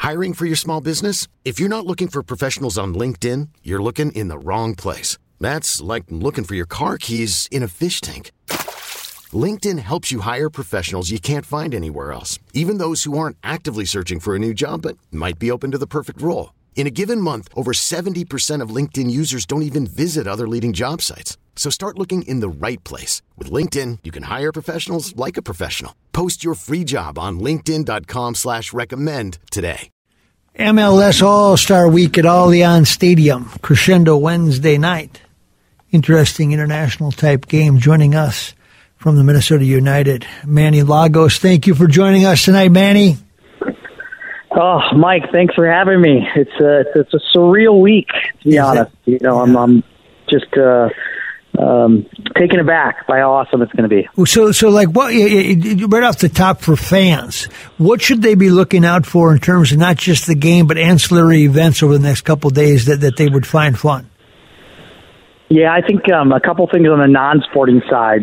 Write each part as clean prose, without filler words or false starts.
Hiring for your small business? If you're not looking for professionals on LinkedIn, you're looking in the wrong place. That's like looking for your car keys in a fish tank. LinkedIn helps you hire professionals you can't find anywhere else, even those who aren't actively searching for a new job but might be open to the perfect role. In a given month, over 70% of LinkedIn users don't even visit other leading job sites. So start looking in the right place. With LinkedIn, you can hire professionals like a professional. Post your free job on linkedin.com/recommend today. MLS All-Star Week at Allianz Stadium, crescendo Wednesday night. Interesting international-type game. Joining us from the Minnesota United, Manny Lagos. Thank you for joining us tonight, Manny. Oh, Mike, thanks for having me. It's a surreal week, to be honest. You know, I'm just taken aback by how awesome it's going to be. So like, what? Right off the top, for fans, what should they be looking out for in terms of not just the game, but ancillary events over the next couple of days that they would find fun? Yeah, I think a couple things on the non-sporting side.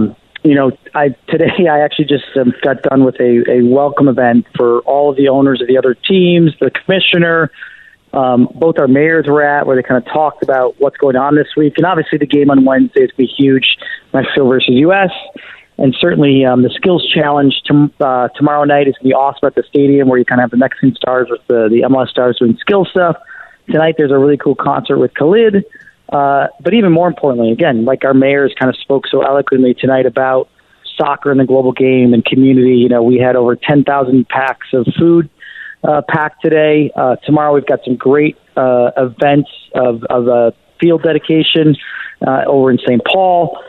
Today I actually just got done with a welcome event for all of the owners of the other teams, the commissioner. Both our mayors were at, where they kind of talked about what's going on this week. And obviously the game on Wednesday is going to be huge, Mexico versus U.S. And certainly the skills challenge tomorrow night is going to be awesome at the stadium, where you kind of have the Mexican stars with the MLS stars doing skill stuff. Tonight there's a really cool concert with Khalid. But even more importantly, again, like our mayors kind of spoke so eloquently tonight about soccer and the global game and community. You know, we had over 10,000 packs of food packed today. Tomorrow we've got some great events of field dedication over in St. Paul.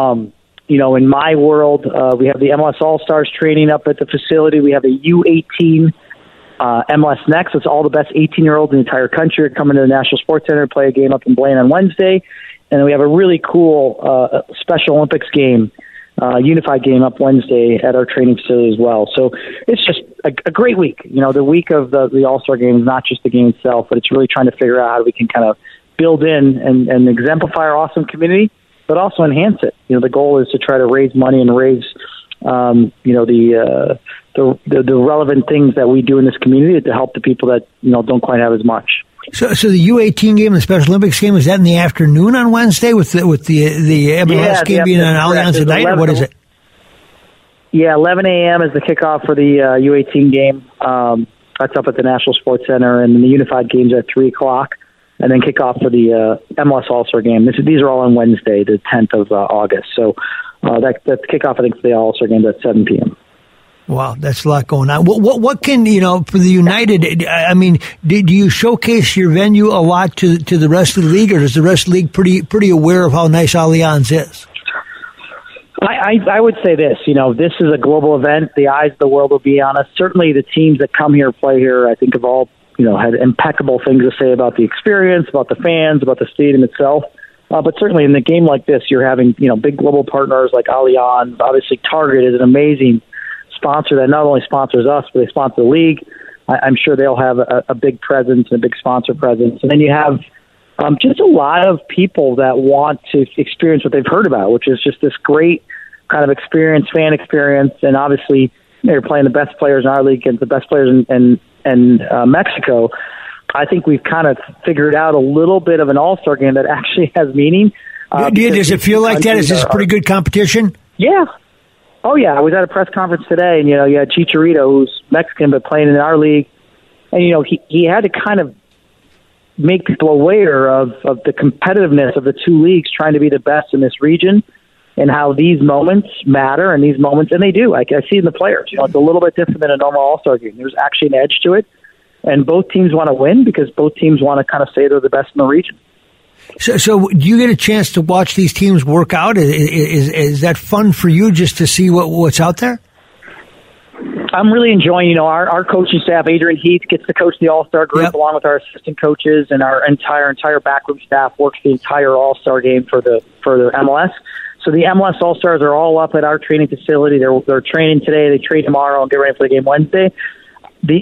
In my world, we have the MLS All-Stars training up at the facility. We have a U18 MLS Next. It's all the best 18-year-olds in the entire country are coming to the National Sports Center to play a game up in Blaine on Wednesday. And then we have a really cool Special Olympics game, unified game up Wednesday at our training facility as well. So it's just a great week. You know, the week of the All-Star game is not just the game itself, but it's really trying to figure out how we can kind of build in and exemplify our awesome community, but also enhance it. You know, the goal is to try to raise money and raise, the relevant things that we do in this community to help the people that, don't quite have as much. So the U18 game and the Special Olympics game, is that in the afternoon on Wednesday with the MLS game being on Allianz at night, or what is it? Yeah, 11 a.m. is the kickoff for the U18 game. That's up at the National Sports Center, and then the unified games at 3 o'clock, and then kickoff for the MLS All-Star game. These are all on Wednesday, the 10th of August. So that's kickoff, I think, for the All-Star game at 7 p.m. Wow, that's a lot going on. What can, for the United, I mean, do you showcase your venue a lot to the rest of the league, or is the rest of the league pretty aware of how nice Allianz is? I would say this, this is a global event. The eyes of the world will be on us. Certainly the teams that come here, play here, I think have all, had impeccable things to say about the experience, about the fans, about the stadium itself. But certainly in a game like this, you're having, big global partners like Allianz. Obviously Target is an amazing sponsor that not only sponsors us, but they sponsor the league. I'm sure they'll have a big presence and a big sponsor presence. And then you have just a lot of people that want to experience what they've heard about, which is just this great kind of experience, fan experience. And obviously, you're playing the best players in our league against the best players in Mexico. I think we've kind of figured out a little bit of an all-star game that actually has meaning. Does it feel like that? Is this pretty good competition? Yeah. Oh, yeah. I was at a press conference today, and, you had Chicharito, who's Mexican but playing in our league. And, he had to kind of make people aware of the competitiveness of the two leagues trying to be the best in this region and how these moments matter and they do. I see in the players. It's a little bit different than a normal all-star game. There's actually an edge to it. And both teams want to win because both teams want to kind of say they're the best in the region. So do you get a chance to watch these teams work out? Is that fun for you just to see what's out there? I'm really enjoying, our coaching staff. Adrian Heath gets to coach the All-Star group along with our assistant coaches, and our entire backroom staff works the entire All-Star game for the MLS. So the MLS All-Stars are all up at our training facility. They're training today. They train tomorrow and get ready for the game Wednesday. The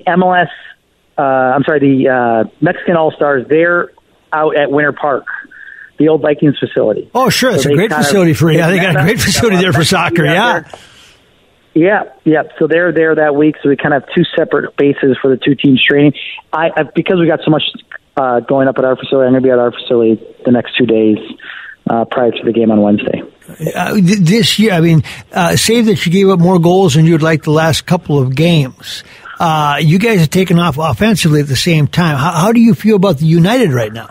Mexican All-Stars, they're out at Winter Park, the old Vikings facility. Oh, sure. It's a great facility for you. Yeah, they got a great facility there for soccer, yeah. Yeah. So they're there that week, so we kind of have two separate bases for the two teams training. Because we got so much going up at our facility, I'm going to be at our facility the next 2 days prior to the game on Wednesday. This year, save that you gave up more goals than you'd like the last couple of games. You guys have taken off offensively at the same time. How do you feel about the United right now?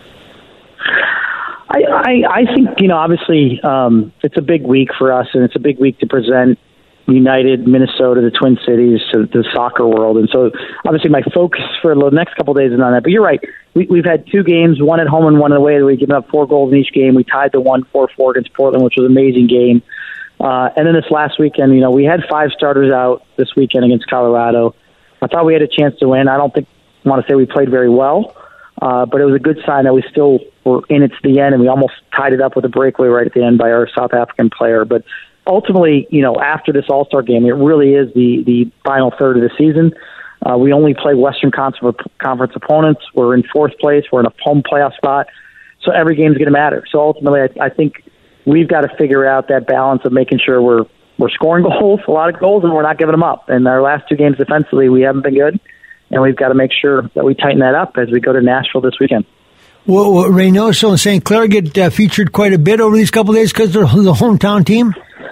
I think, obviously it's a big week for us, and it's a big week to present United, Minnesota, the Twin Cities, to the soccer world. And so obviously my focus for the next couple of days is on that. But you're right. We've had two games, one at home and one away. We've given up 4 goals in each game. We tied the 1-4 against Portland, which was an amazing game. And then this last weekend, we had 5 starters out this weekend against Colorado. I thought we had a chance to win. I don't want to say we played very well, but it was a good sign that we still were in it to the end, and we almost tied it up with a breakaway right at the end by our South African player. But ultimately, after this All-Star game, it really is the final third of the season. We only play Western Conference opponents. We're in 4th place. We're in a home playoff spot. So every game's going to matter. So ultimately, I think we've got to figure out that balance of making sure we're scoring goals, a lot of goals, and we're not giving them up. And our last 2 games defensively, we haven't been good. And we've got to make sure that we tighten that up as we go to Nashville this weekend. Well, Reynoso and St. Clair get featured quite a bit over these couple of days because they're the hometown team?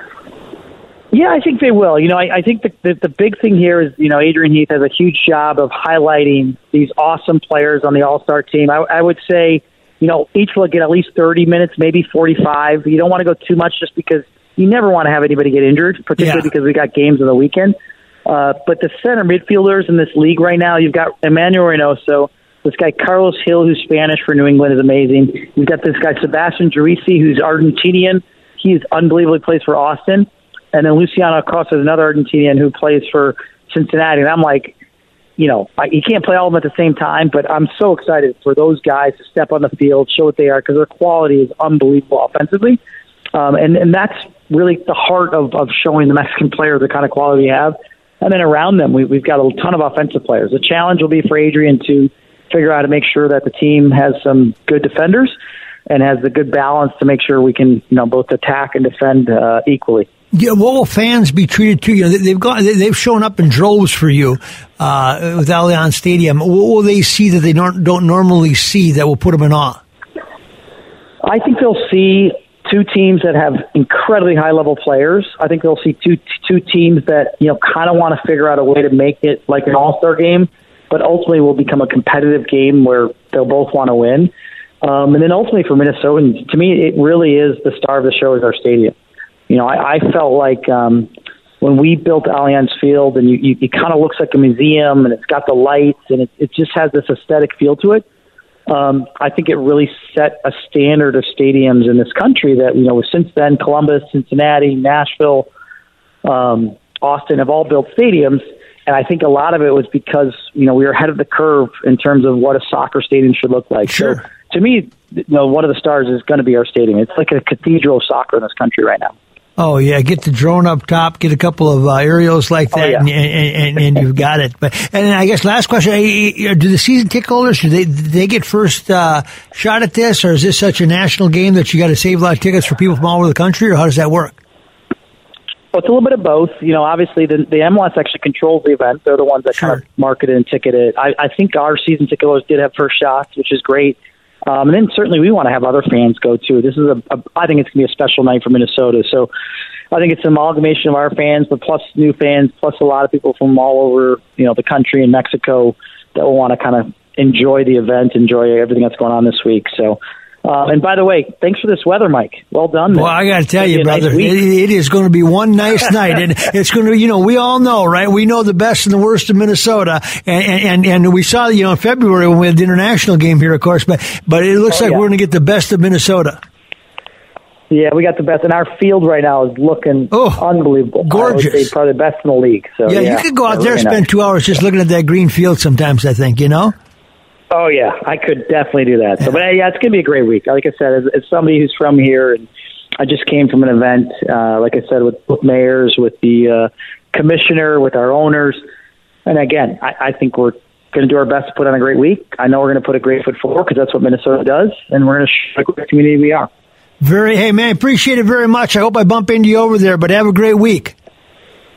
Yeah, I think they will. I think the big thing here is, Adrian Heath has a huge job of highlighting these awesome players on the All-Star team. I would say, each will get at least 30 minutes, maybe 45. You don't want to go too much just because you never want to have anybody get injured, particularly because we got games on the weekend. But the center midfielders in this league right now, you've got Emmanuel Reynoso, this guy Carlos Hill, who's Spanish for New England, is amazing. You've got this guy Sebastian Gerisi, who's Argentinian. He unbelievably plays for Austin. And then Luciano Acosta is another Argentinian who plays for Cincinnati. And I'm like, you can't play all of them at the same time, but I'm so excited for those guys to step on the field, show what they are, because their quality is unbelievable offensively. And that's really the heart of showing the Mexican players the kind of quality we have. And then around them, we've got a ton of offensive players. The challenge will be for Adrian to figure out how to make sure that the team has some good defenders and has the good balance to make sure we can, both attack and defend equally. Yeah, what will fans be treated to? They've shown up in droves for you with Allianz Stadium. What will they see that they don't normally see that will put them in awe? I think they'll see 2 teams that have incredibly high-level players. I think they'll see two teams that kind of want to figure out a way to make it like an all-star game, but ultimately will become a competitive game where they'll both want to win. And then ultimately for Minnesotans, to me, it really is the star of the show is our stadium. I felt like when we built Allianz Field, and it kind of looks like a museum, and it's got the lights, and it just has this aesthetic feel to it. I think it really set a standard of stadiums in this country that, since then, Columbus, Cincinnati, Nashville, Austin have all built stadiums. And I think a lot of it was because, we were ahead of the curve in terms of what a soccer stadium should look like. Sure. So to me, one of the stars is going to be our stadium. It's like a cathedral of soccer in this country right now. Oh, yeah, get the drone up top, get a couple of aerials like that, and you've got it. And I guess last question, do the season ticket holders, do they get first shot at this, or is this such a national game that you got to save a lot of tickets for people from all over the country, or how does that work? Well, it's a little bit of both. Obviously the MLS actually controls the event. They're the ones that kind of market it and ticket it. I think our season ticket holders did have first shots, which is great. And then certainly we want to have other fans go too. This is I think it's going to be a special night for Minnesota. So I think it's an amalgamation of our fans, but plus new fans, plus a lot of people from all over, the country and Mexico that will want to kind of enjoy the event, enjoy everything that's going on this week. So, and by the way, thanks for this weather, Mike. Well done. Well, I got to tell you, brother, it is going to be one nice night, and it's going to be, we all know, right? We know the best and the worst of Minnesota, and we saw, in February when we had the international game here, of course, but it looks like we're going to get the best of Minnesota. Yeah, we got the best, and our field right now is looking unbelievable. Gorgeous. I would say probably the best in the league. So yeah, you could go out there and spend 2 hours just looking at that green field sometimes, I think, Oh, yeah, I could definitely do that. So, but it's going to be a great week. Like I said, as somebody who's from here, and I just came from an event, like I said, with mayors, with the commissioner, with our owners. And again, I think we're going to do our best to put on a great week. I know we're going to put a great foot forward because that's what Minnesota does, and we're going to show the community we are. Hey, man, appreciate it very much. I hope I bump into you over there, but have a great week.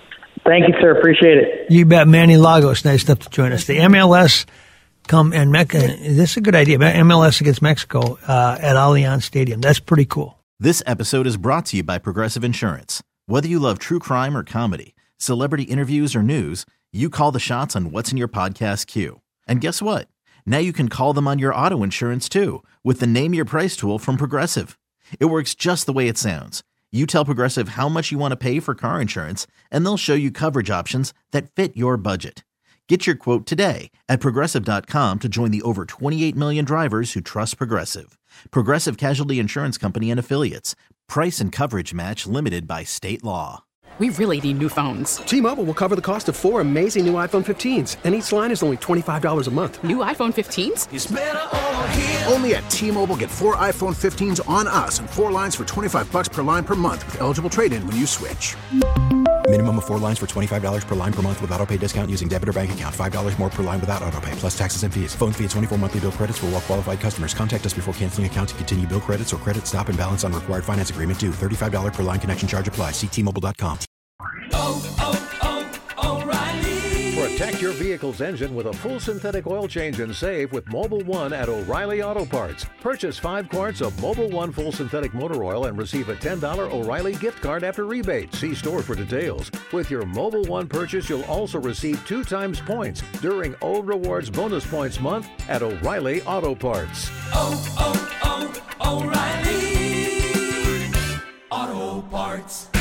Thank you, sir. Appreciate it. You bet. Manny Lagos, nice enough to join us. The MLS come and this is a good idea. MLS against Mexico at Allianz Stadium. That's pretty cool. This episode is brought to you by Progressive Insurance. Whether you love true crime or comedy, celebrity interviews or news, you call the shots on what's in your podcast queue. And guess what? Now you can call them on your auto insurance too with the Name Your Price tool from Progressive. It works just the way it sounds. You tell Progressive how much you want to pay for car insurance, and they'll show you coverage options that fit your budget. Get your quote today at Progressive.com to join the over 28 million drivers who trust Progressive. Progressive Casualty Insurance Company and Affiliates. Price and coverage match limited by state law. We really need new phones. T-Mobile will cover the cost of 4 amazing new iPhone 15s, and each line is only $25 a month. New iPhone 15s? It's better over here. Only at T-Mobile, get 4 iPhone 15s on us and 4 lines for $25 per line per month with eligible trade-in when you switch. Minimum of 4 lines for $25 per line per month with autopay discount using debit or bank account. $5 more per line without autopay, plus taxes and fees. Phone fee at 24 monthly bill credits for well-qualified customers. Contact us before canceling account to continue bill credits or credit stop and balance on required finance agreement due. $35 per line connection charge applies. See T-Mobile.com. O'Reilly. Protect your vehicle's engine with a full synthetic oil change and save with Mobil 1 at O'Reilly Auto Parts. Purchase 5 quarts of Mobil 1 full synthetic motor oil and receive a $10 O'Reilly gift card after rebate. See store for details. With your Mobil 1 purchase, you'll also receive 2 times points during O Rewards Bonus Points Month at O'Reilly Auto Parts. O'Reilly Auto Parts.